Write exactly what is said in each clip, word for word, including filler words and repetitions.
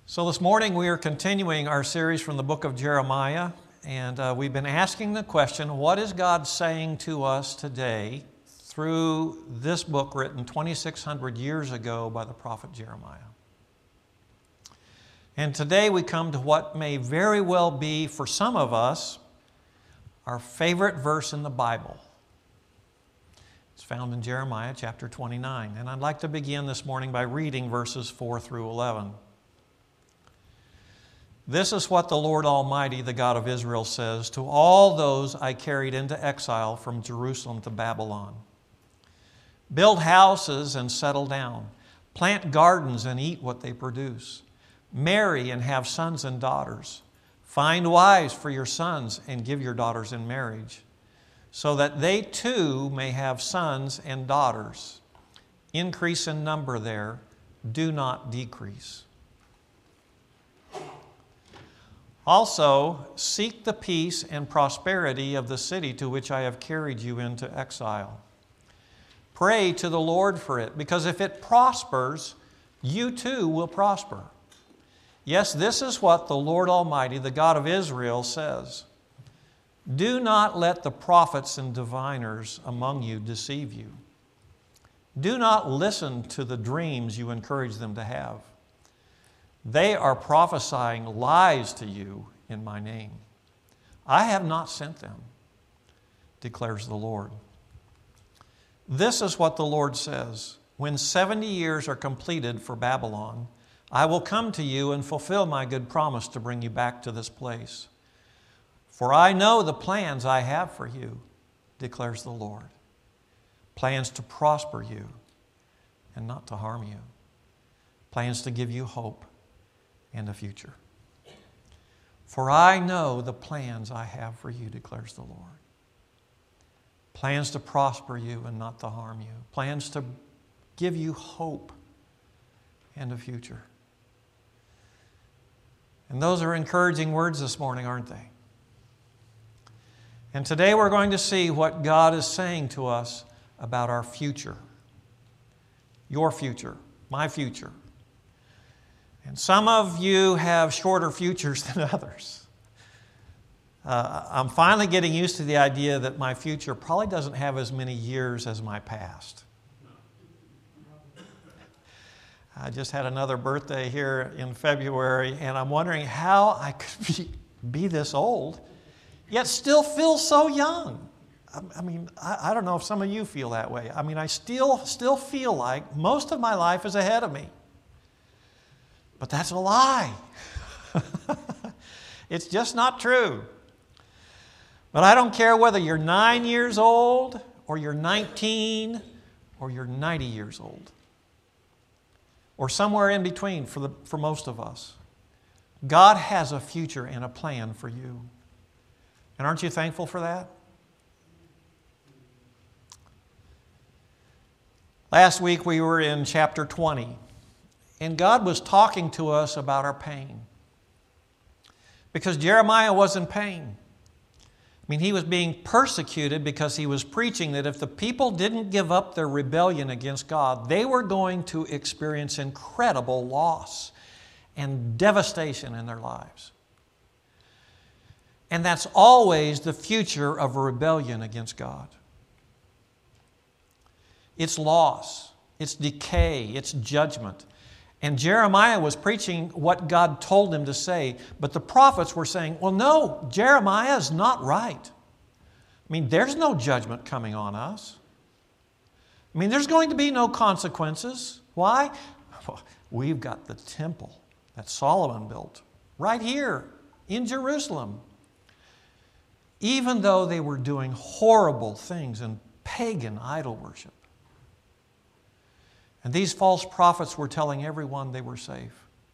So this morning we are continuing our series from the book of Jeremiah, and uh, we've been asking the question, what is God saying to us today through this book written twenty-six hundred years ago by the prophet Jeremiah? And today we come to what may very well be, for some of us, our favorite verse in the Bible. It's found in Jeremiah chapter twenty-nine, and I'd like to begin this morning by reading verses four through eleven. This is what the Lord Almighty, the God of Israel, says to all those I carried into exile from Jerusalem to Babylon. Build houses and settle down. Plant gardens and eat what they produce. Marry and have sons and daughters. Find wives for your sons and give your daughters in marriage, so that they too may have sons and daughters. Increase in number there, do not decrease. Also, seek the peace and prosperity of the city to which I have carried you into exile. Pray to the Lord for it, because if it prospers, you too will prosper. Yes, this is what the Lord Almighty, the God of Israel, says. Do not let the prophets and diviners among you deceive you. Do not listen to the dreams you encourage them to have. They are prophesying lies to you in my name. I have not sent them, declares the Lord. This is what the Lord says. When seventy years are completed for Babylon, I will come to you and fulfill my good promise to bring you back to this place. For I know the plans I have for you, declares the Lord. Plans to prosper you and not to harm you. Plans to give you hope and a future. For I know the plans I have for you, declares the Lord. Plans to prosper you and not to harm you. Plans to give you hope and a future. And those are encouraging words this morning, aren't they? And today we're going to see what God is saying to us about our future. Your future, my future. And some of you have shorter futures than others. Uh, I'm finally getting used to the idea that my future probably doesn't have as many years as my past. I just had another birthday here in February, and I'm wondering how I could be, be this old, yet still feel so young. I, I mean, I, I don't know if some of you feel that way. I mean, I still, still feel like most of my life is ahead of me. But that's a lie. It's just not true. But I don't care whether you're nine years old or you're nineteen or you're ninety years old or somewhere in between for, the, for most of us. God has a future and a plan for you. And aren't you thankful for that? Last week we were in chapter twenty. And God was talking to us about our pain. Because Jeremiah was in pain. I mean, he was being persecuted because he was preaching that if the people didn't give up their rebellion against God, they were going to experience incredible loss and devastation in their lives. And that's always the future of a rebellion against God. It's loss, it's decay, it's judgment. And Jeremiah was preaching what God told him to say, but the prophets were saying, well, no, Jeremiah is not right. I mean, there's no judgment coming on us. I mean, there's going to be no consequences. Why? Well, we've got the temple that Solomon built right here in Jerusalem. Even though they were doing horrible things in pagan idol worship. And these false prophets were telling everyone they were safe.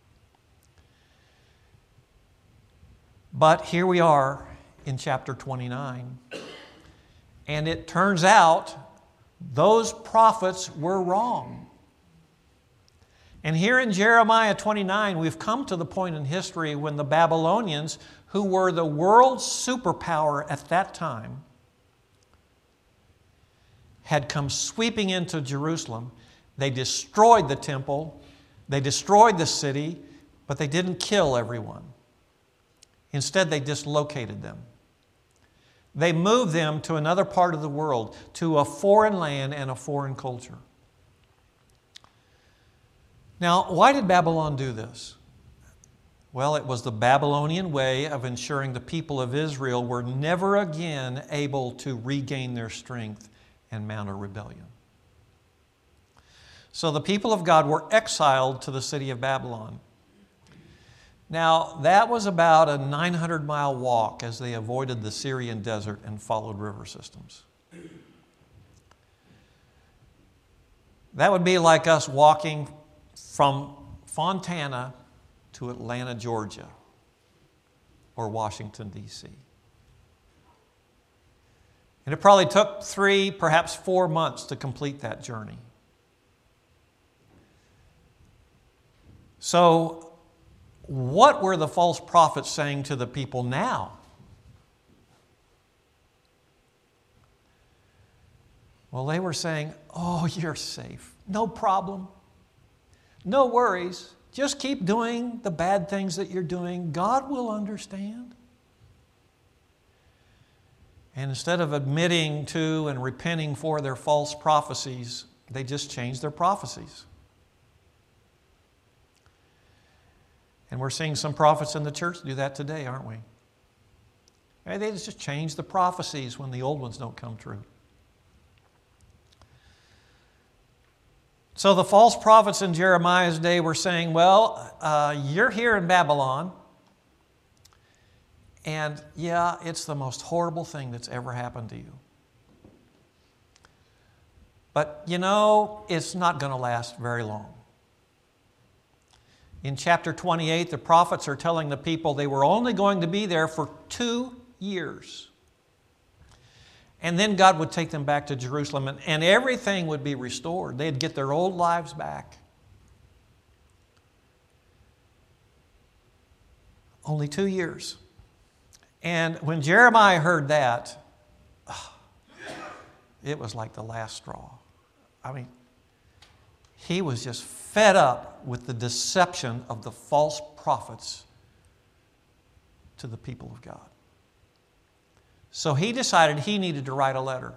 But here we are in chapter twenty-nine. And it turns out those prophets were wrong. And here in Jeremiah twenty-nine, we've come to the point in history when the Babylonians, who were the world's superpower at that time, had come sweeping into Jerusalem. They destroyed the temple. They destroyed the city. But they didn't kill everyone. Instead, they dislocated them. They moved them to another part of the world, to a foreign land and a foreign culture. Now, why did Babylon do this? Well, it was the Babylonian way of ensuring the people of Israel were never again able to regain their strength and mount a rebellion. So the people of God were exiled to the city of Babylon. Now, that was about a nine hundred mile walk as they avoided the Syrian desert and followed river systems. That would be like us walking from Fontana to Atlanta, Georgia, or Washington, D C And it probably took three, perhaps four months to complete that journey. So, what were the false prophets saying to the people now? Well, they were saying, oh, you're safe. No problem. No worries. Just keep doing the bad things that you're doing. God will understand. And instead of admitting to and repenting for their false prophecies, they just changed their prophecies. And we're seeing some prophets in the church do that today, aren't we? They just change the prophecies when the old ones don't come true. So the false prophets in Jeremiah's day were saying, well, uh, you're here in Babylon, and yeah, it's the most horrible thing that's ever happened to you. But you know, it's not going to last very long. In chapter twenty-eight, the prophets are telling the people they were only going to be there for two years. And then God would take them back to Jerusalem and, and everything would be restored. They'd get their old lives back. Only two years. And when Jeremiah heard that, oh, it was like the last straw. I mean, he was just fed up with the deception of the false prophets to the people of God. So he decided he needed to write a letter.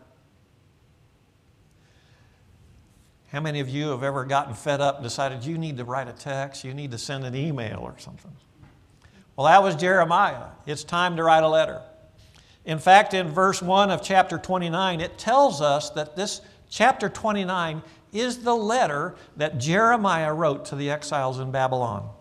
How many of you have ever gotten fed up and decided you need to write a text, you need to send an email or something? Well, that was Jeremiah. It's time to write a letter. In fact, in verse one of chapter twenty-nine, it tells us that this chapter twenty-nine is the letter that Jeremiah wrote to the exiles in Babylon.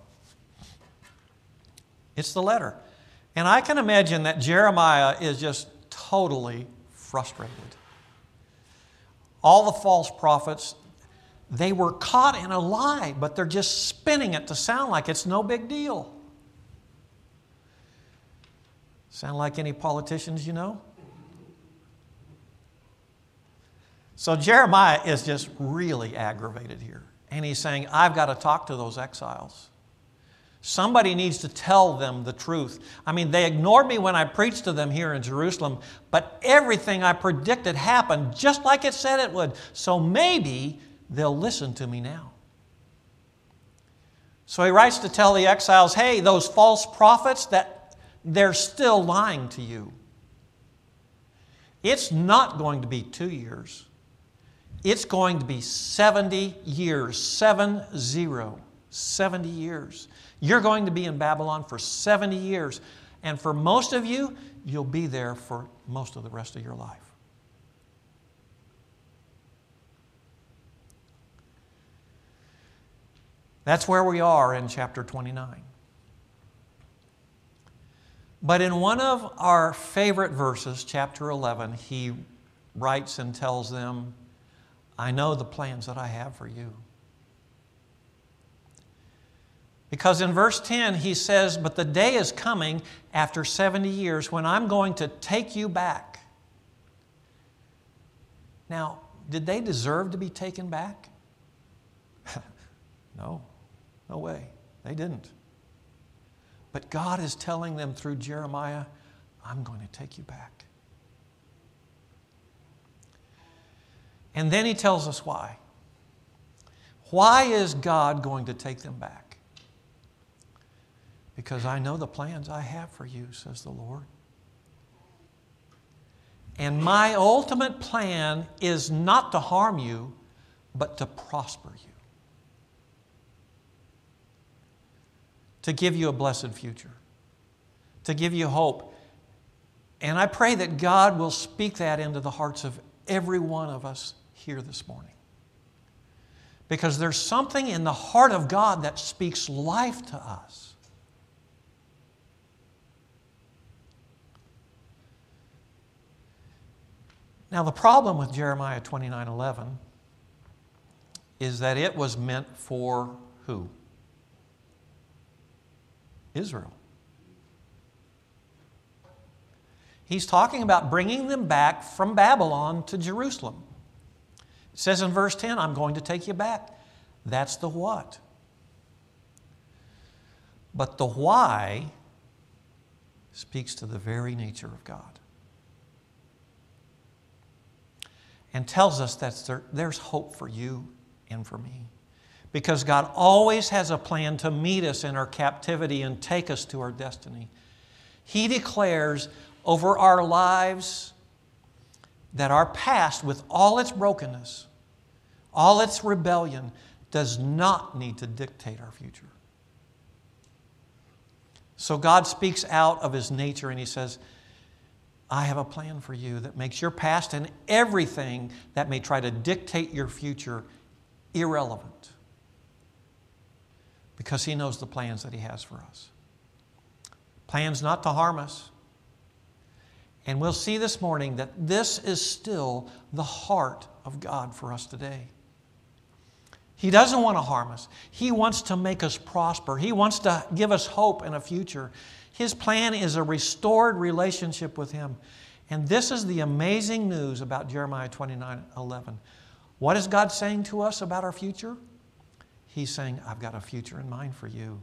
It's the letter. And I can imagine that Jeremiah is just totally frustrated. All the false prophets, they were caught in a lie, but they're just spinning it to sound like it's no big deal. Sound like any politicians you know? So Jeremiah is just really aggravated here. And he's saying, I've got to talk to those exiles. Somebody needs to tell them the truth. I mean, they ignored me when I preached to them here in Jerusalem, but everything I predicted happened just like it said it would. So maybe they'll listen to me now. So he writes to tell the exiles, hey, those false prophets, that they're still lying to you. It's not going to be two years. It's going to be seventy years, seven zero, seventy years. You're going to be in Babylon for seventy years. And for most of you, you'll be there for most of the rest of your life. That's where we are in chapter twenty-nine. But in one of our favorite verses, chapter eleven, he writes and tells them, I know the plans that I have for you. Because in verse ten he says, but the day is coming after seventy years when I'm going to take you back. Now, did they deserve to be taken back? No, no way. They didn't. But God is telling them through Jeremiah, I'm going to take you back. And then he tells us why. Why is God going to take them back? Because I know the plans I have for you, says the Lord. And my ultimate plan is not to harm you, but to prosper you. To give you a blessed future. To give you hope. And I pray that God will speak that into the hearts of every one of us here this morning. Because there's something in the heart of God that speaks life to us. Now, the problem with Jeremiah twenty-nine eleven is that it was meant for who? Israel. He's talking about bringing them back from Babylon to Jerusalem. It says in verse ten, I'm going to take you back. That's the what. But the why speaks to the very nature of God. And tells us that there, there's hope for you and for me. Because God always has a plan to meet us in our captivity and take us to our destiny. He declares over our lives that our past, with all its brokenness, all its rebellion, does not need to dictate our future. So God speaks out of His nature and He says, I have a plan for you that makes your past and everything that may try to dictate your future irrelevant. Because He knows the plans that He has for us. Plans not to harm us. And we'll see this morning that this is still the heart of God for us today. He doesn't want to harm us. He wants to make us prosper. He wants to give us hope and a future. His plan is a restored relationship with Him. And this is the amazing news about Jeremiah twenty-nine eleven. What is God saying to us about our future? He's saying, I've got a future in mind for you.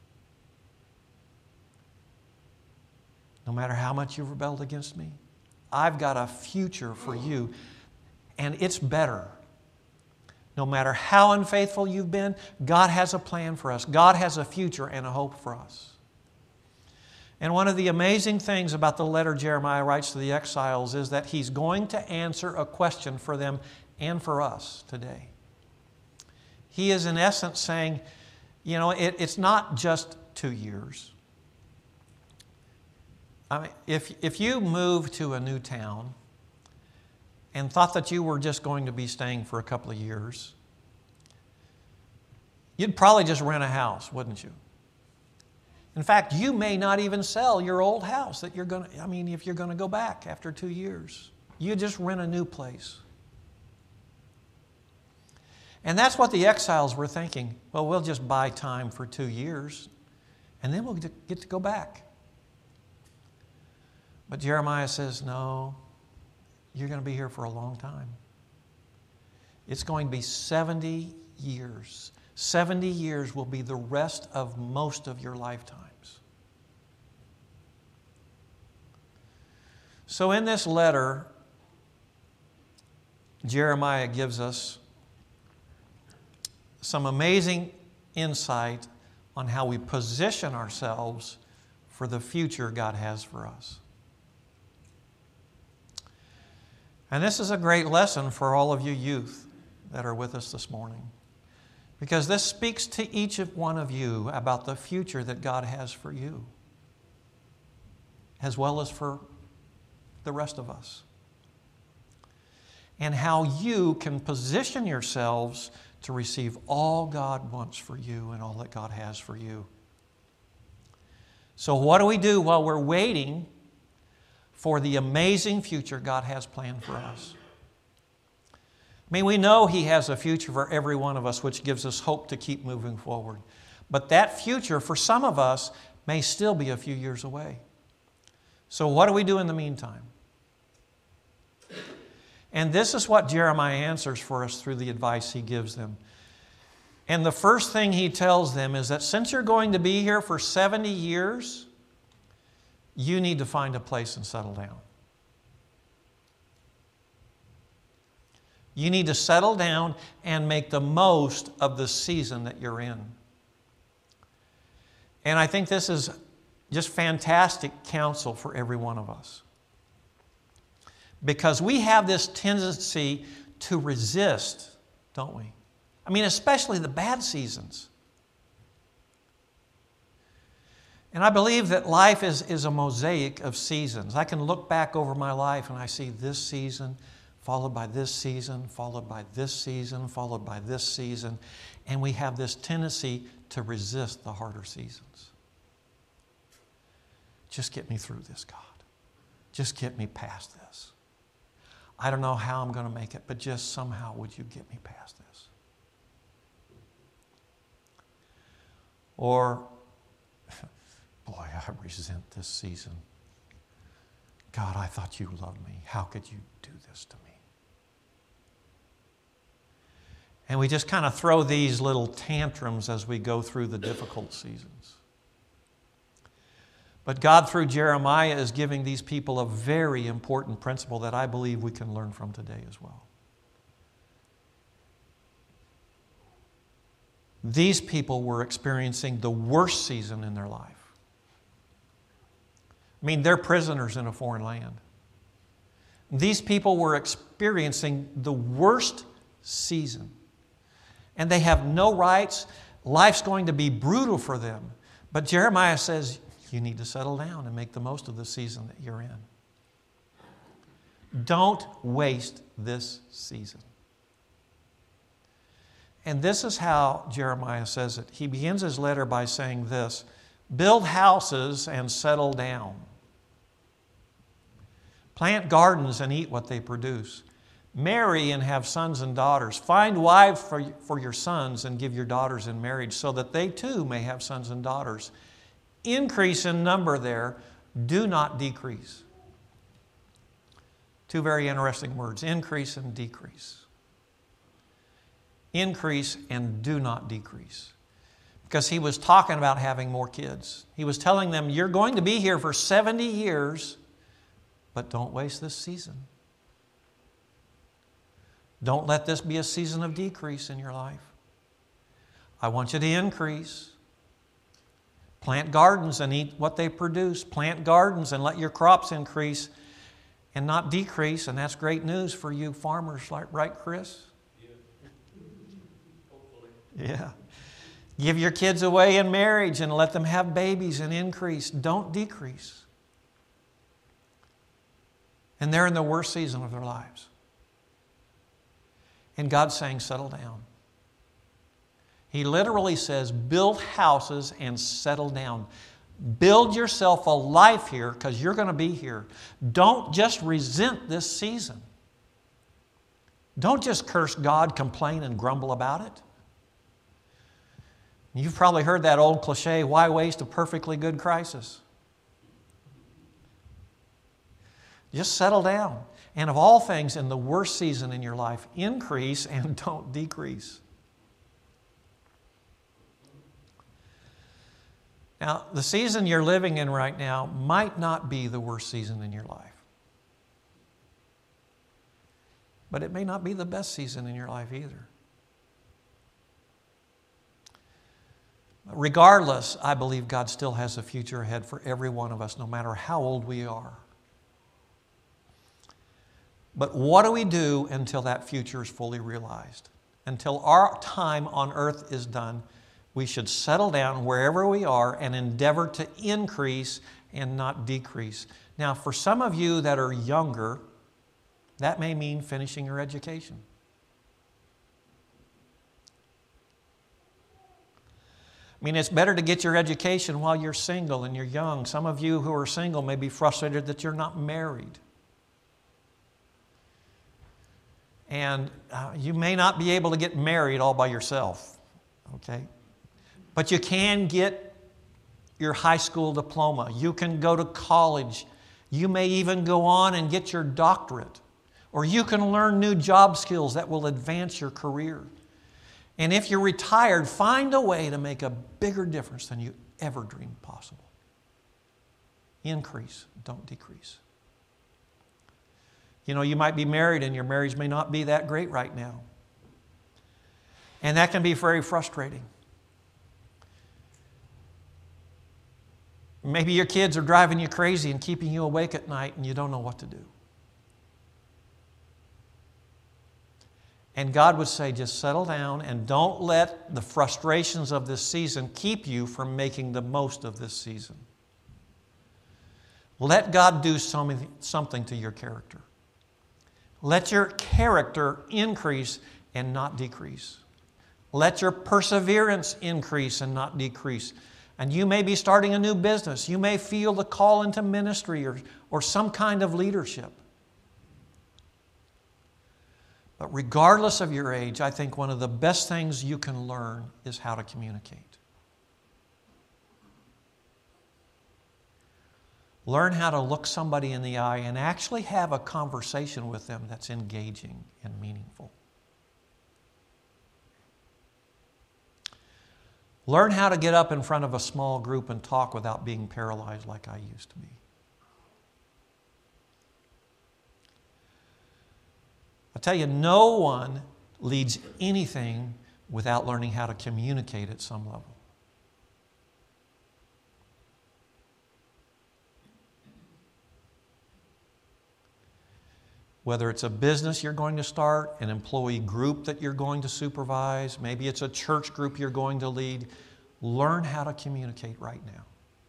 No matter how much you've rebelled against me, I've got a future for you. And it's better. No matter how unfaithful you've been, God has a plan for us. God has a future and a hope for us. And one of the amazing things about the letter Jeremiah writes to the exiles is that he's going to answer a question for them and for us today. He is in essence saying, you know, it, it's not just two years. I mean, if, if you moved to a new town and thought that you were just going to be staying for a couple of years, you'd probably just rent a house, wouldn't you? In fact, you may not even sell your old house that you're going to, I mean, if you're going to go back after two years. You just rent a new place. And that's what the exiles were thinking. Well, we'll just buy time for two years, and then we'll get to go back. But Jeremiah says, no, you're going to be here for a long time. It's going to be seventy years. seventy years will be the rest of most of your lifetimes. So in this letter, Jeremiah gives us some amazing insight on how we position ourselves for the future God has for us. And this is a great lesson for all of you youth that are with us this morning. Because this speaks to each of one of you about the future that God has for you, as well as for the rest of us. And how you can position yourselves to receive all God wants for you and all that God has for you. So what do we do while we're waiting for the amazing future God has planned for us? I mean, we know He has a future for every one of us, which gives us hope to keep moving forward. But that future, for some of us, may still be a few years away. So what do we do in the meantime? And this is what Jeremiah answers for us through the advice he gives them. And the first thing he tells them is that since you're going to be here for seventy years, you need to find a place and settle down. You need to settle down and make the most of the season that you're in. And I think this is just fantastic counsel for every one of us. Because we have this tendency to resist, don't we? I mean, especially the bad seasons. And I believe that life is, is a mosaic of seasons. I can look back over my life and I see this season, followed by this season, followed by this season, followed by this season. And we have this tendency to resist the harder seasons. Just get me through this, God. Just get me past this. I don't know how I'm going to make it, but just somehow would you get me past this? Or, boy, I resent this season. God, I thought you loved me. How could you do this to me? And we just kind of throw these little tantrums as we go through the difficult seasons. But God, through Jeremiah, is giving these people a very important principle that I believe we can learn from today as well. These people were experiencing the worst season in their life. I mean, they're prisoners in a foreign land. These people were experiencing the worst season. And they have no rights. Life's going to be brutal for them. But Jeremiah says, you need to settle down and make the most of the season that you're in. Don't waste this season. And this is how Jeremiah says it. He begins his letter by saying this: build houses and settle down. Plant gardens and eat what they produce. Marry and have sons and daughters. Find wives for, for your sons and give your daughters in marriage so that they too may have sons and daughters. Increase in number there. Do not decrease. Two very interesting words: increase and decrease. Increase and do not decrease. Because he was talking about having more kids. He was telling them, you're going to be here for seventy years, but don't waste this season. Don't let this be a season of decrease in your life. I want you to increase. Plant gardens and eat what they produce. Plant gardens and let your crops increase and not decrease. And that's great news for you farmers, like, right, Chris? Yeah. Give your kids away in marriage and let them have babies and increase. Don't decrease. And they're in the worst season of their lives. And God's saying, settle down. He literally says, build houses and settle down. Build yourself a life here because you're going to be here. Don't just resent this season. Don't just curse God, complain, and grumble about it. You've probably heard that old cliche, why waste a perfectly good crisis? Just settle down. And of all things, in the worst season in your life, increase and don't decrease. Now, the season you're living in right now might not be the worst season in your life. But it may not be the best season in your life either. Regardless, I believe God still has a future ahead for every one of us, no matter how old we are. But what do we do until that future is fully realized? Until our time on earth is done, we should settle down wherever we are and endeavor to increase and not decrease. Now, for some of you that are younger, that may mean finishing your education. I mean, it's better to get your education while you're single and you're young. Some of you who are single may be frustrated that you're not married. And uh, you may not be able to get married all by yourself, okay? But you can get your high school diploma. You can go to college. You may even go on and get your doctorate. Or you can learn new job skills that will advance your career. And if you're retired, find a way to make a bigger difference than you ever dreamed possible. Increase, don't decrease. You know, you might be married and your marriage may not be that great right now. And that can be very frustrating. Maybe your kids are driving you crazy and keeping you awake at night and you don't know what to do. And God would say, just settle down and don't let the frustrations of this season keep you from making the most of this season. Let God do something to your character. Let your character increase and not decrease. Let your perseverance increase and not decrease. And you may be starting a new business. You may feel the call into ministry or, or some kind of leadership. But regardless of your age, I think one of the best things you can learn is how to communicate. Learn how to look somebody in the eye and actually have a conversation with them that's engaging and meaningful. Learn how to get up in front of a small group and talk without being paralyzed like I used to be. I tell you, no one leads anything without learning how to communicate at some level. Whether it's a business you're going to start, an employee group that you're going to supervise, maybe it's a church group you're going to lead, learn how to communicate right now.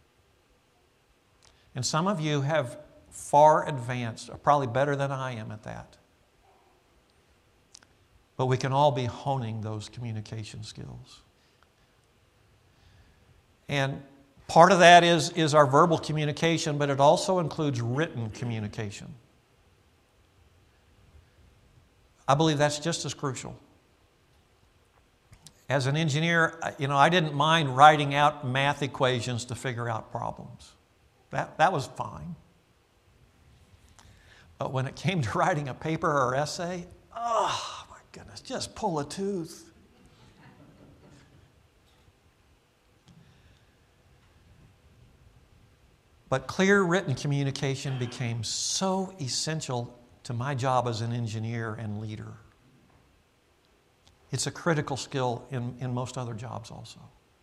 And some of you have far advanced, probably better than I am at that. But we can all be honing those communication skills. And part of that is, is our verbal communication, but it also includes written communication. I believe that's just as crucial. As an engineer, you know, I didn't mind writing out math equations to figure out problems. That, that was fine. But when it came to writing a paper or essay, oh my goodness, just pull a tooth. But clear written communication became so essential to my job as an engineer and leader. It's a critical skill in, in most other jobs also.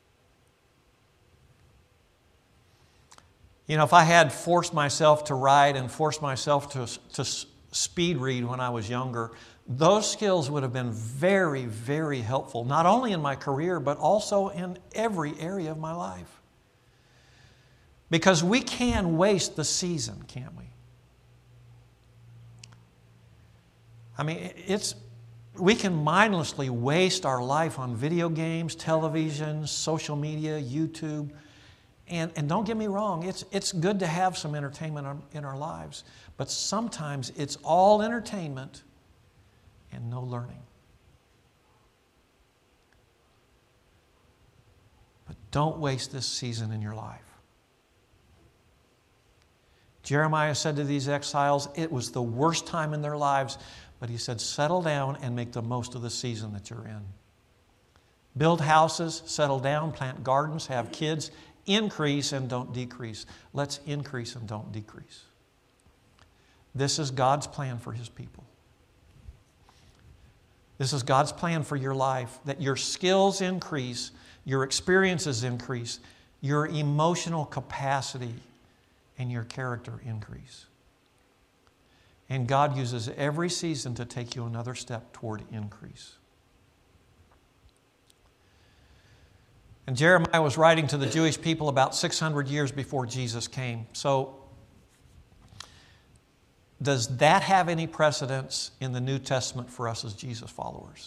You know, if I had forced myself to write and forced myself to, to speed read when I was younger, those skills would have been very, very helpful, not only in my career, but also in every area of my life. Because we can waste the season, can't we? I mean, it's, we can mindlessly waste our life on video games, television, social media, YouTube. And, and don't get me wrong, it's, it's good to have some entertainment in our lives. But sometimes it's all entertainment and no learning. But don't waste this season in your life. Jeremiah said to these exiles, it was the worst time in their lives. But he said, settle down and make the most of the season that you're in. Build houses, settle down, plant gardens, have kids, increase and don't decrease. Let's increase and don't decrease. This is God's plan for His people. This is God's plan for your life, that your skills increase, your experiences increase, your emotional capacity and your character increase. And God uses every season to take you another step toward increase. And Jeremiah was writing to the Jewish people about six hundred years before Jesus came. So, does that have any precedence in the New Testament for us as Jesus followers?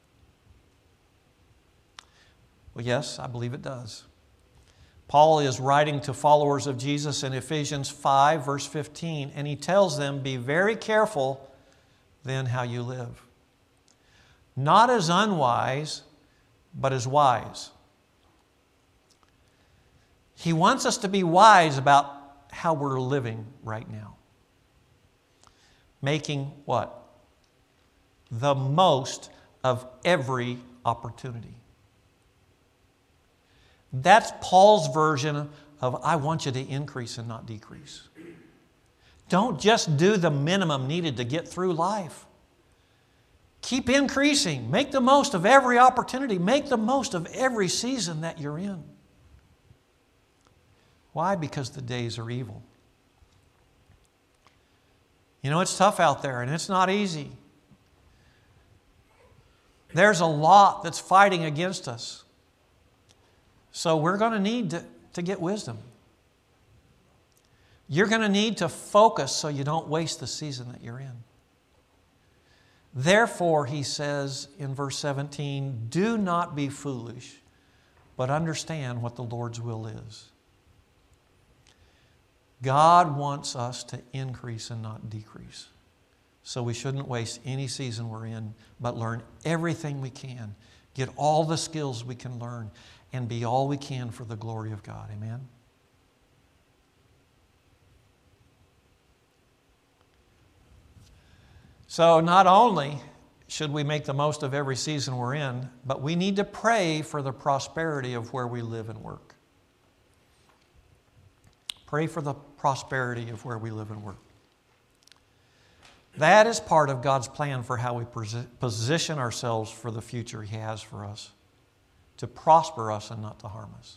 Well, yes, I believe it does. Paul is writing to followers of Jesus in Ephesians five, verse fifteen, and he tells them, be very careful then how you live. Not as unwise, but as wise. He wants us to be wise about how we're living right now. Making what? The most of every opportunity. That's Paul's version of, I want you to increase and not decrease. Don't just do the minimum needed to get through life. Keep increasing. Make the most of every opportunity. Make the most of every season that you're in. Why? Because the days are evil. You know, it's tough out there, and it's not easy. There's a lot that's fighting against us. So we're going to need to, to get wisdom. You're going to need to focus so you don't waste the season that you're in. Therefore, he says in verse seventeen, do not be foolish, but understand what the Lord's will is. God wants us to increase and not decrease. So we shouldn't waste any season we're in, but learn everything we can. Get all the skills we can learn and be all we can for the glory of God. Amen? So not only should we make the most of every season we're in, but we need to pray for the prosperity of where we live and work. Pray for the prosperity of where we live and work. That is part of God's plan for how we position ourselves for the future He has for us, to prosper us and not to harm us.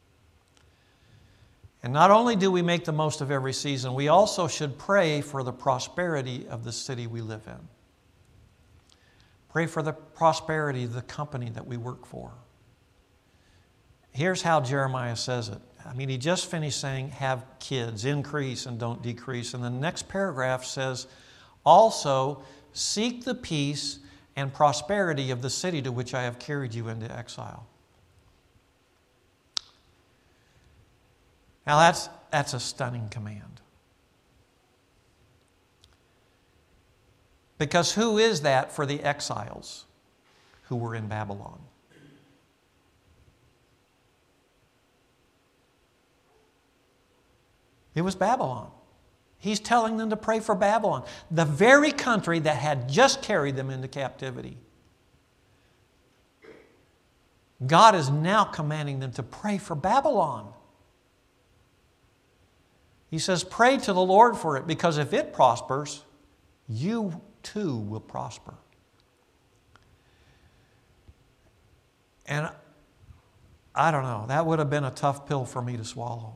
And not only do we make the most of every season, we also should pray for the prosperity of the city we live in. Pray for the prosperity of the company that we work for. Here's how Jeremiah says it. I mean, he just finished saying, have kids, increase and don't decrease. And the next paragraph says, also seek the peace and prosperity of the city to which I have carried you into exile. Now that's, that's a stunning command. Because who is that for the exiles who were in Babylon? It was Babylon. He's telling them to pray for Babylon, the very country that had just carried them into captivity. God is now commanding them to pray for Babylon. He says, pray to the Lord for it, because if it prospers, you too will prosper. And I don't know, that would have been a tough pill for me to swallow.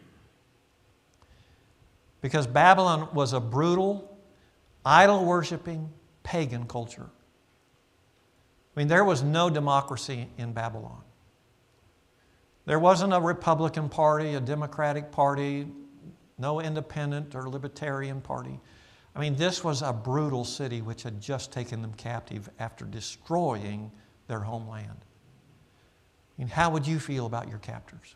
Because Babylon was a brutal, idol-worshiping, pagan culture. I mean, there was no democracy in Babylon. There wasn't a Republican Party, a Democratic Party, no independent or libertarian party. I mean, this was a brutal city which had just taken them captive after destroying their homeland. I mean, how would you feel about your captors?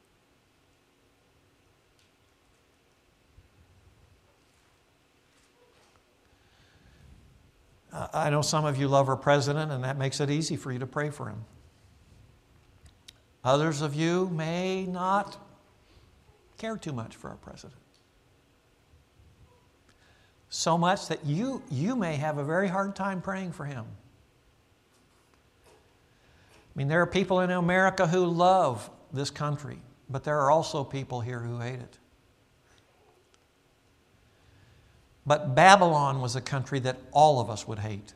Uh, I know some of you love our president, and that makes it easy for you to pray for him. Others of you may not care too much for our president. So much that you, you may have a very hard time praying for him. I mean, there are people in America who love this country, but there are also people here who hate it. But Babylon was a country that all of us would hate.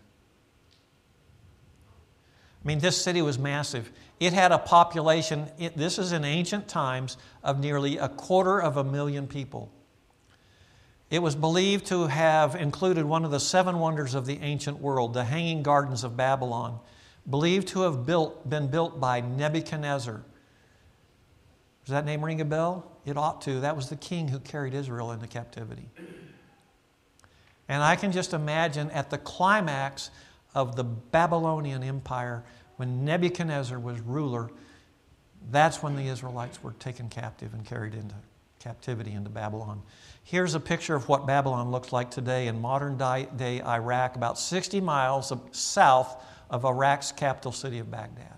I mean, this city was massive. It had a population, it, this is in ancient times, of nearly a quarter of a million people. It was believed to have included one of the seven wonders of the ancient world, the Hanging Gardens of Babylon, believed to have built, been built by Nebuchadnezzar. Does that name ring a bell? It ought to. That was the king who carried Israel into captivity. And I can just imagine at the climax of the Babylonian Empire, when Nebuchadnezzar was ruler, that's when the Israelites were taken captive and carried into captivity into Babylon. Here's a picture of what Babylon looks like today in modern day Iraq, about sixty miles south of Iraq's capital city of Baghdad.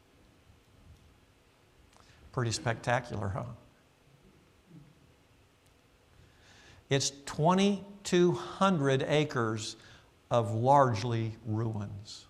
Pretty spectacular, huh? It's twenty-two hundred acres of largely ruins.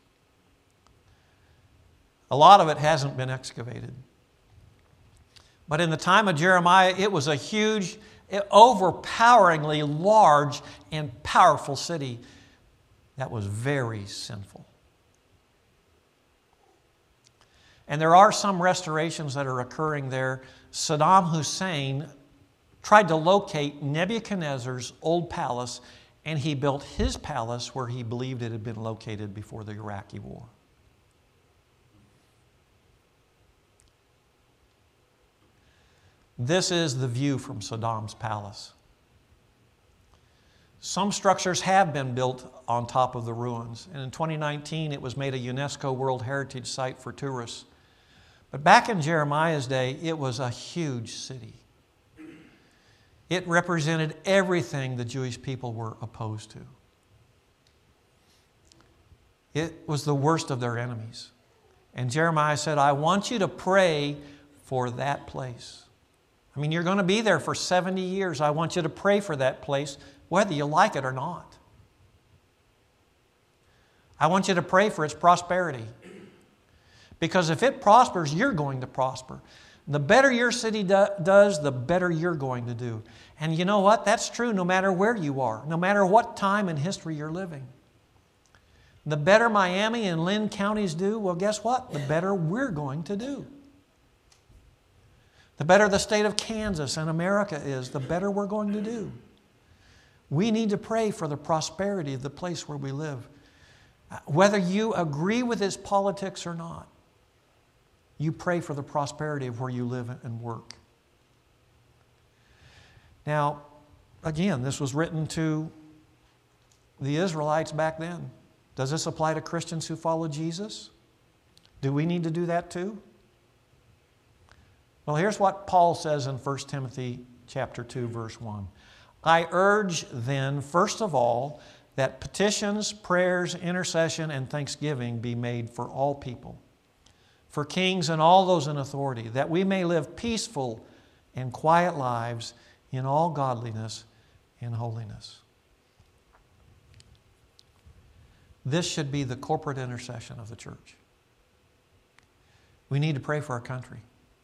A lot of it hasn't been excavated. But in the time of Jeremiah, it was a huge, overpoweringly large and powerful city that was very sinful. And there are some restorations that are occurring there. Saddam Hussein tried to locate Nebuchadnezzar's old palace, and he built his palace where he believed it had been located before the Iraqi war. This is the view from Saddam's palace. Some structures have been built on top of the ruins, and in twenty nineteen it was made a UNESCO World Heritage Site for tourists. But back in Jeremiah's day, it was a huge city. It represented everything the Jewish people were opposed to. It was the worst of their enemies. And Jeremiah said, I want you to pray for that place. I mean, you're going to be there for seventy years. I want you to pray for that place, whether you like it or not. I want you to pray for its prosperity. Because if it prospers, you're going to prosper. The better your city do- does, the better you're going to do. And you know what? That's true no matter where you are, no matter what time in history you're living. The better Miami and Lynn counties do, well, guess what? The better we're going to do. The better the state of Kansas and America is, the better we're going to do. We need to pray for the prosperity of the place where we live. Whether you agree with its politics or not, you pray for the prosperity of where you live and work. Now, again, this was written to the Israelites back then. Does this apply to Christians who follow Jesus? Do we need to do that too? Well, here's what Paul says in First Timothy chapter two, verse one. I urge then, first of all, that petitions, prayers, intercession, and thanksgiving be made for all people, for kings and all those in authority, that we may live peaceful and quiet lives in all godliness and holiness. This should be the corporate intercession of the church. We need to pray for our country.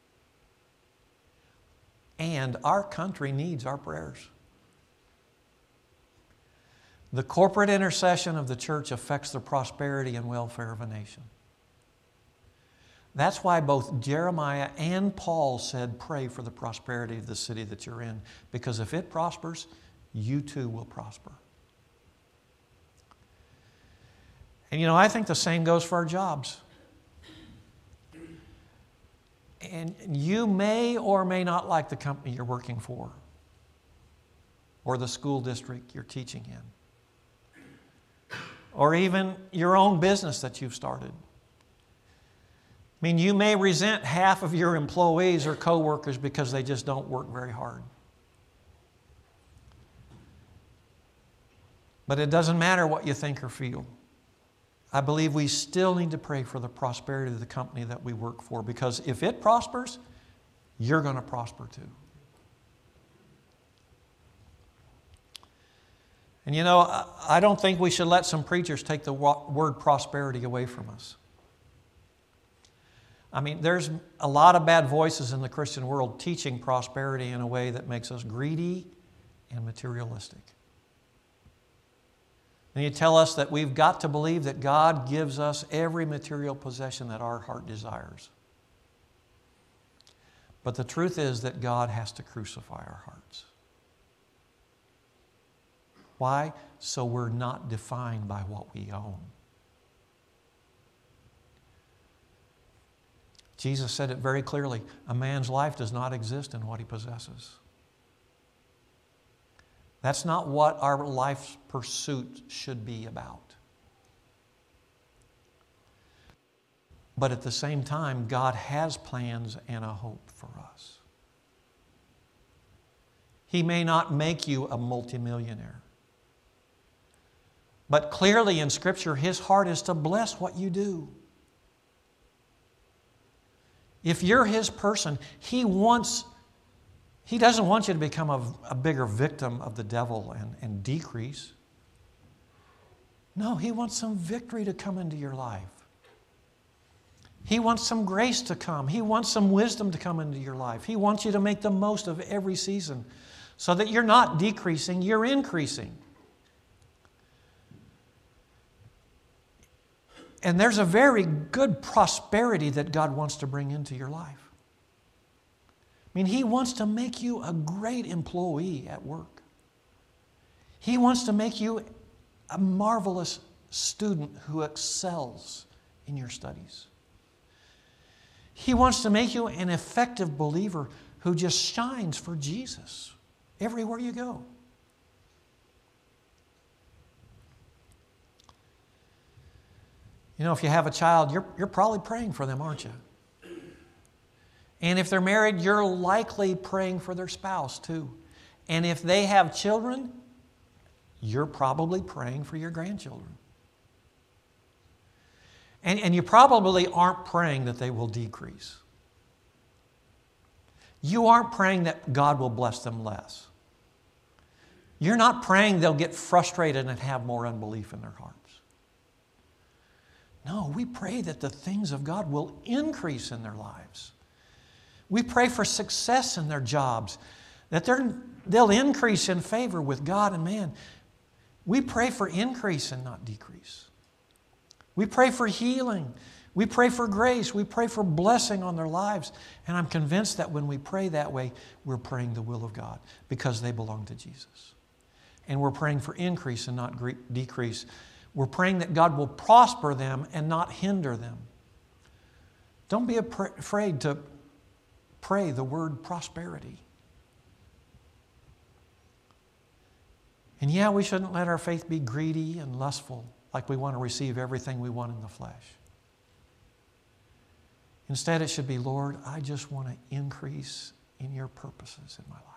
And our country needs our prayers. The corporate intercession of the church affects the prosperity and welfare of a nation. That's why both Jeremiah and Paul said, pray for the prosperity of the city that you're in. Because if it prospers, you too will prosper. And you know, I think the same goes for our jobs. And you may or may not like the company you're working for, or the school district you're teaching in, or even your own business that you've started. I mean, you may resent half of your employees or coworkers because they just don't work very hard. But it doesn't matter what you think or feel. I believe we still need to pray for the prosperity of the company that we work for, because if it prospers, you're going to prosper too. And you know, I don't think we should let some preachers take the word prosperity away from us. I mean, there's a lot of bad voices in the Christian world teaching prosperity in a way that makes us greedy and materialistic. And you tell us that we've got to believe that God gives us every material possession that our heart desires. But the truth is that God has to crucify our hearts. Why? So we're not defined by what we own. Jesus said it very clearly, a man's life does not exist in what he possesses. That's not what our life's pursuit should be about. But at the same time, God has plans and a hope for us. He may not make you a multimillionaire. But clearly in Scripture, His heart is to bless what you do. If you're His person, He wants He doesn't want you to become a, a bigger victim of the devil and, and decrease. No, He wants some victory to come into your life. He wants some grace to come. He wants some wisdom to come into your life. He wants you to make the most of every season so that you're not decreasing, you're increasing. And there's a very good prosperity that God wants to bring into your life. I mean, He wants to make you a great employee at work. He wants to make you a marvelous student who excels in your studies. He wants to make you an effective believer who just shines for Jesus everywhere you go. You know, if you have a child, you're, you're probably praying for them, aren't you? And if they're married, you're likely praying for their spouse too. And if they have children, you're probably praying for your grandchildren. And, and you probably aren't praying that they will decrease. You aren't praying that God will bless them less. You're not praying they'll get frustrated and have more unbelief in their hearts. No, we pray that the things of God will increase in their lives. We pray for success in their jobs, that they're, they'll increase in favor with God and man. We pray for increase and not decrease. We pray for healing. We pray for grace. We pray for blessing on their lives. And I'm convinced that when we pray that way, we're praying the will of God because they belong to Jesus. And we're praying for increase and not decrease. We're praying that God will prosper them and not hinder them. Don't be afraid to pray the word prosperity. And yeah, we shouldn't let our faith be greedy and lustful, like we want to receive everything we want in the flesh. Instead, it should be, Lord, I just want to increase in your purposes in my life.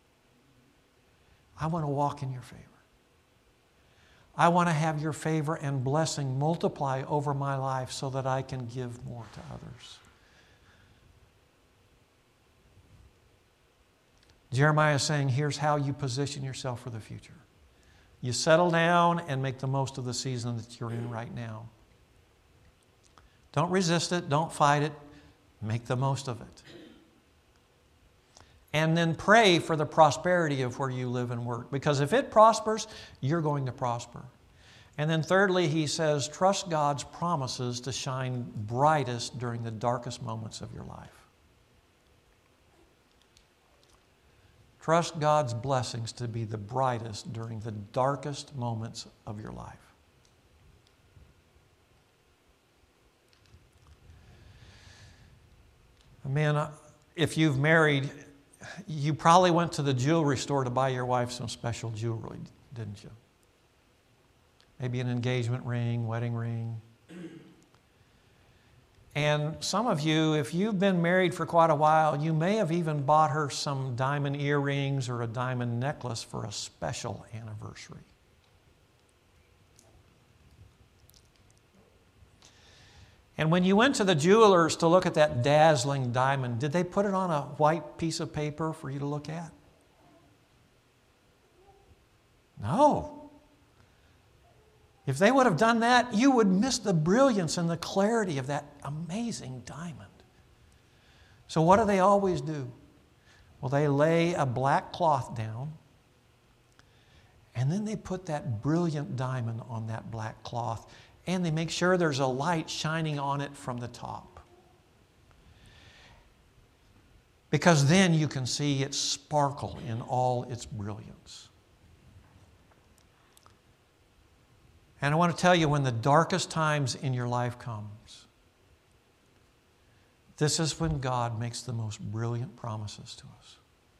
I want to walk in your favor. I want to have your favor and blessing multiply over my life so that I can give more to others. Jeremiah is saying, here's how you position yourself for the future. You settle down and make the most of the season that you're in right now. Don't resist it. Don't fight it. Make the most of it. And then pray for the prosperity of where you live and work. Because if it prospers, you're going to prosper. And then thirdly, he says, trust God's promises to shine brightest during the darkest moments of your life. Trust God's blessings to be the brightest during the darkest moments of your life. Man, if you've married, you probably went to the jewelry store to buy your wife some special jewelry, didn't you? Maybe an engagement ring, wedding ring. And some of you, if you've been married for quite a while, you may have even bought her some diamond earrings or a diamond necklace for a special anniversary. And when you went to the jewelers to look at that dazzling diamond, did they put it on a white piece of paper for you to look at? No. If they would have done that, you would miss the brilliance and the clarity of that amazing diamond. So what do they always do? Well, they lay a black cloth down, and then they put that brilliant diamond on that black cloth, and they make sure there's a light shining on it from the top. Because then you can see it sparkle in all its brilliance. And I want to tell you, when the darkest times in your life comes, this is when God makes the most brilliant promises to us.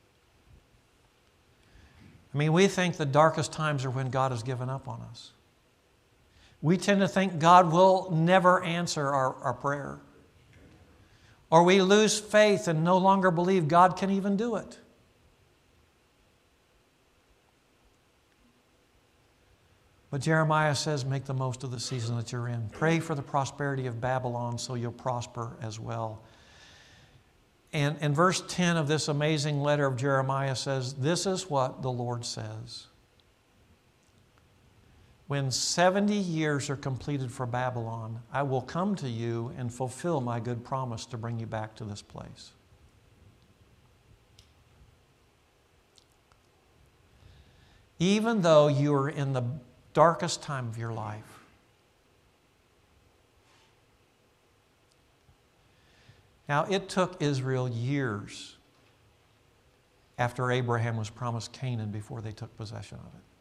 I mean, we think the darkest times are when God has given up on us. We tend to think God will never answer our, our prayer. Or we lose faith and no longer believe God can even do it. But Jeremiah says, make the most of the season that you're in. Pray for the prosperity of Babylon so you'll prosper as well. And, and verse ten of this amazing letter of Jeremiah says, this is what the Lord says. When seventy years are completed for Babylon, I will come to you and fulfill my good promise to bring you back to this place. Even though you are in the darkest time of your life, Now, it took Israel years after Abraham was promised Canaan before they took possession of it.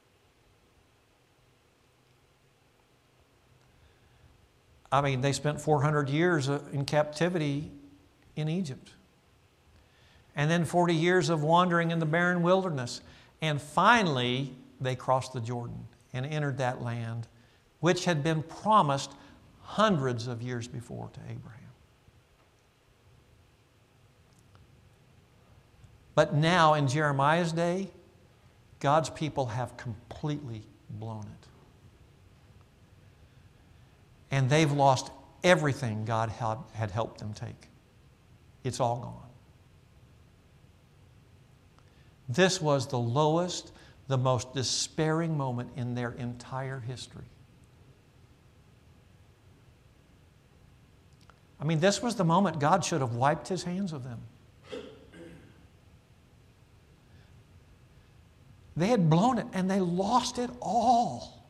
I mean, they spent four hundred years in captivity in Egypt. And then forty years of wandering in the barren wilderness. And finally, they crossed the Jordan and entered that land, which had been promised hundreds of years before to Abraham. But now, in Jeremiah's day, God's people have completely blown it. And they've lost everything God had, had helped them take. It's all gone. This was the lowest, the most despairing moment in their entire history. I mean, this was the moment God should have wiped His hands of them. They had blown it and they lost it all.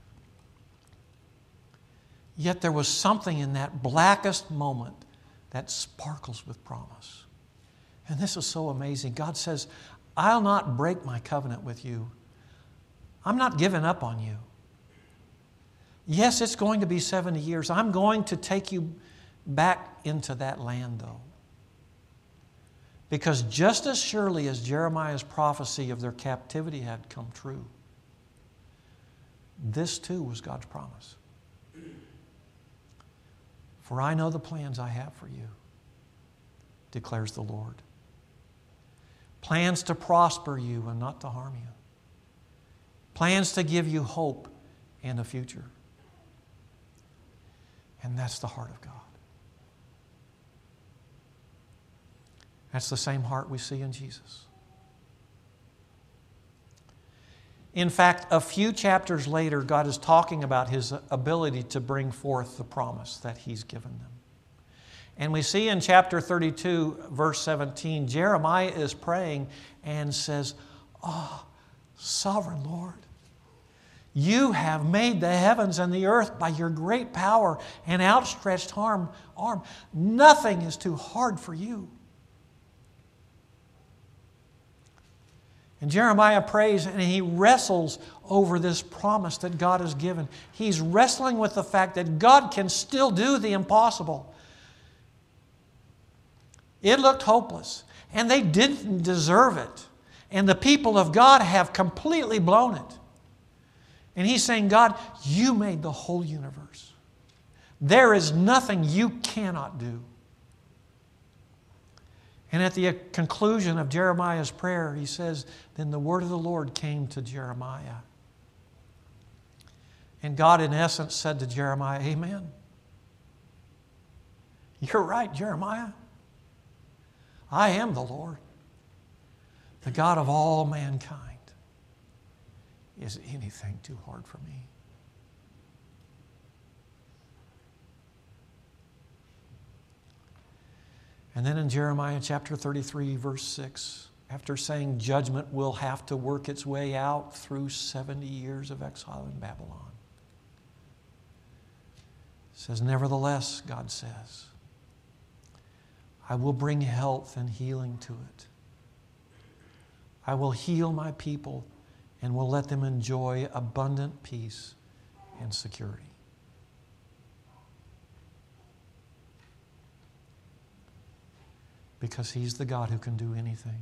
Yet there was something in that blackest moment that sparkles with promise. And this is so amazing. God says, I'll not break my covenant with you. I'm not giving up on you. Yes, it's going to be seventy years. I'm going to take you back into that land, though. Because just as surely as Jeremiah's prophecy of their captivity had come true, this too was God's promise. For I know the plans I have for you, declares the Lord. Plans to prosper you and not to harm you. Plans to give you hope and a future. And that's the heart of God. That's the same heart we see in Jesus. In fact, a few chapters later, God is talking about His ability to bring forth the promise that He's given them. And we see in chapter thirty-two, verse seventeen, Jeremiah is praying and says, "Oh, sovereign Lord, you have made the heavens and the earth by your great power and outstretched arm. arm. Nothing is too hard for you." And Jeremiah prays and he wrestles over this promise that God has given. He's wrestling with the fact that God can still do the impossible. It looked hopeless, and they didn't deserve it. And the people of God have completely blown it. And he's saying, God, you made the whole universe. There is nothing you cannot do. And at the conclusion of Jeremiah's prayer, he says, then the word of the Lord came to Jeremiah. And God, in essence, said to Jeremiah, amen. You're right, Jeremiah. I am the Lord, the God of all mankind. Is anything too hard for me? And then in Jeremiah chapter thirty-three, verse six, after saying judgment will have to work its way out through seventy years of exile in Babylon, it says, nevertheless, God says, I will bring health and healing to it. I will heal my people and will let them enjoy abundant peace and security. Because He's the God who can do anything.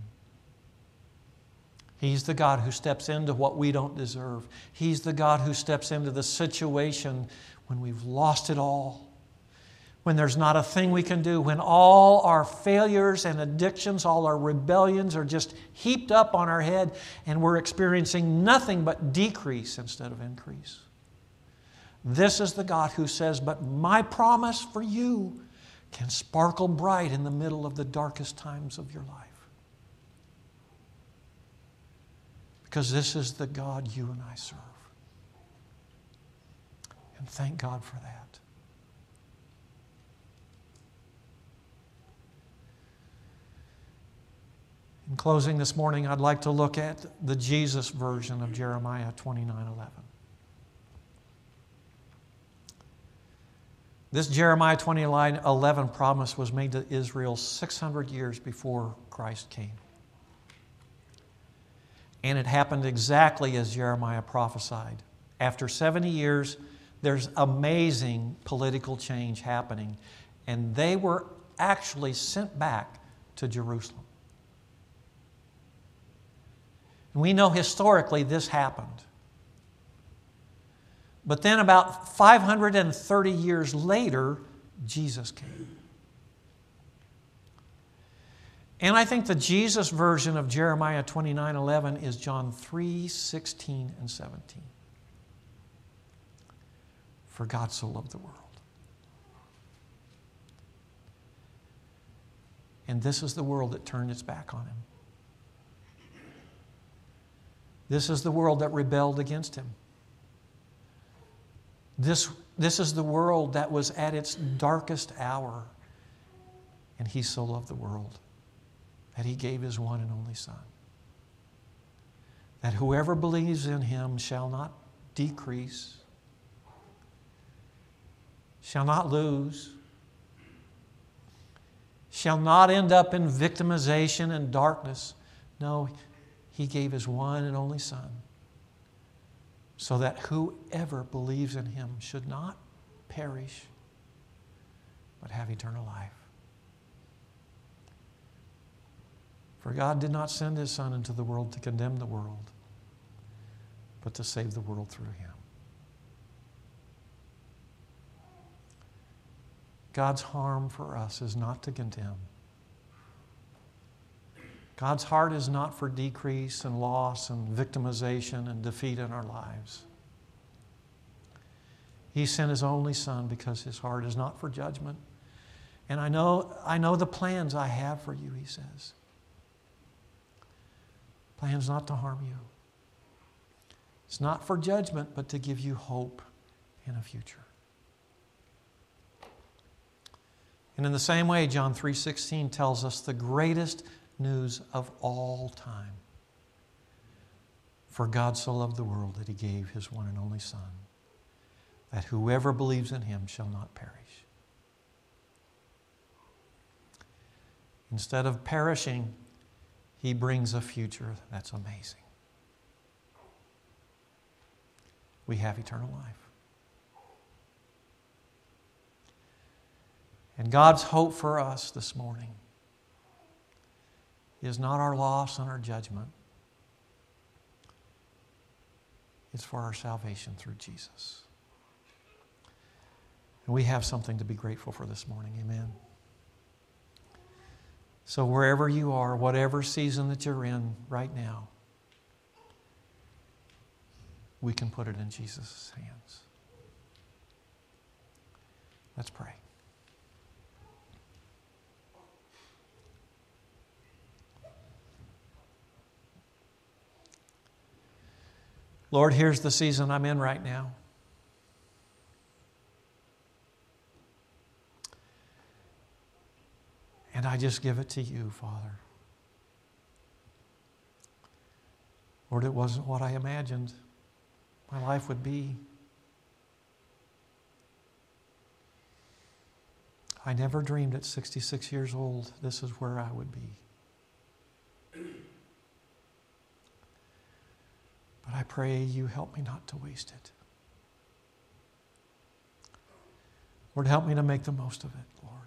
He's the God who steps into what we don't deserve. He's the God who steps into the situation when we've lost it all. When there's not a thing we can do. When all our failures and addictions, all our rebellions are just heaped up on our head and we're experiencing nothing but decrease instead of increase. This is the God who says, but my promise for you can sparkle bright in the middle of the darkest times of your life. Because this is the God you and I serve. And thank God for that. In closing this morning, I'd like to look at the Jesus version of Jeremiah twenty-nine eleven. This Jeremiah twenty eleven promise was made to Israel six hundred years before Christ came. And it happened exactly as Jeremiah prophesied. After seventy years, there's amazing political change happening. And they were actually sent back to Jerusalem. And we know historically this happened. But then about five hundred thirty years later, Jesus came. And I think the Jesus version of Jeremiah twenty-nine eleven is John three sixteen and seventeen. For God so loved the world. And this is the world that turned its back on Him. This is the world that rebelled against Him. This, this is the world that was at its darkest hour. And He so loved the world that He gave His one and only Son. That whoever believes in Him shall not decrease, shall not lose, shall not end up in victimization and darkness. No, He gave His one and only Son so that whoever believes in Him should not perish but have eternal life. For God did not send His Son into the world to condemn the world, but to save the world through Him. God's harm for us is not to condemn. God's heart is not for decrease and loss and victimization and defeat in our lives. He sent His only Son because His heart is not for judgment. And I know, I know the plans I have for you, He says. Plans not to harm you. It's not for judgment, but to give you hope in a future. And in the same way, John three sixteen tells us the greatest news of all time. For God so loved the world that He gave His one and only Son, that whoever believes in Him shall not perish. Instead of perishing, He brings a future that's amazing. We have eternal life. And God's hope for us this morning is not our loss and our judgment. It's for our salvation through Jesus. And we have something to be grateful for this morning. Amen. So wherever you are, whatever season that you're in right now, we can put it in Jesus' hands. Let's pray. Lord, here's the season I'm in right now. And I just give it to you, Father. Lord, it wasn't what I imagined my life would be. I never dreamed at sixty-six years old this is where I would be. But I pray you help me not to waste it. Lord, help me to make the most of it, Lord.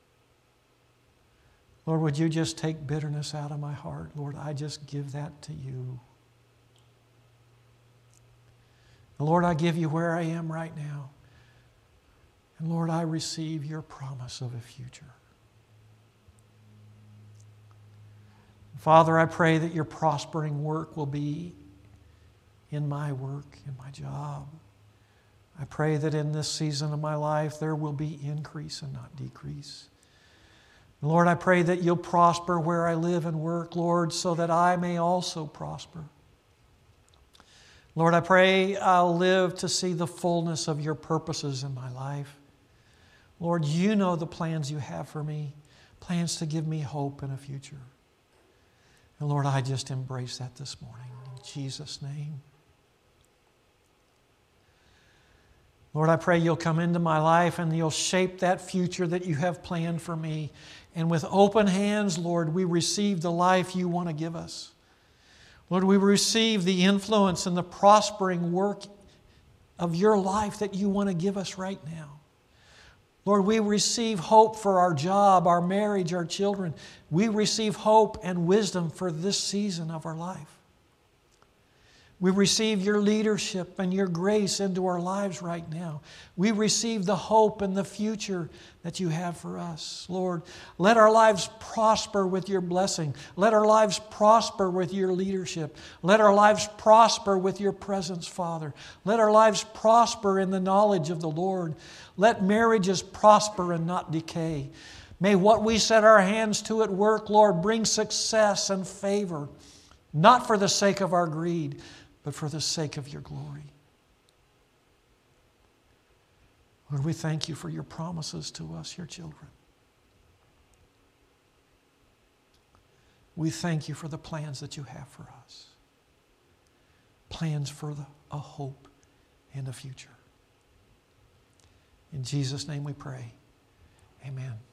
Lord, would you just take bitterness out of my heart? Lord, I just give that to you. And Lord, I give you where I am right now. And Lord, I receive your promise of a future. Father, I pray that your prospering work will be in my work, in my job. I pray that in this season of my life there will be increase and not decrease. Lord, I pray that you'll prosper where I live and work, Lord, so that I may also prosper. Lord, I pray I'll live to see the fullness of your purposes in my life. Lord, you know the plans you have for me, plans to give me hope in a future. And Lord, I just embrace that this morning in Jesus' name. Lord, I pray you'll come into my life and you'll shape that future that you have planned for me. And with open hands, Lord, we receive the life you want to give us. Lord, we receive the influence and the prospering work of your life that you want to give us right now. Lord, we receive hope for our job, our marriage, our children. We receive hope and wisdom for this season of our life. We receive your leadership and your grace into our lives right now. We receive the hope and the future that you have for us. Lord, let our lives prosper with your blessing. Let our lives prosper with your leadership. Let our lives prosper with your presence, Father. Let our lives prosper in the knowledge of the Lord. Let marriages prosper and not decay. May what we set our hands to at work, Lord, bring success and favor, not for the sake of our greed, but for the sake of your glory. Lord, we thank you for your promises to us, your children. We thank you for the plans that you have for us. Plans for the, a hope and a future. In Jesus' name we pray. Amen.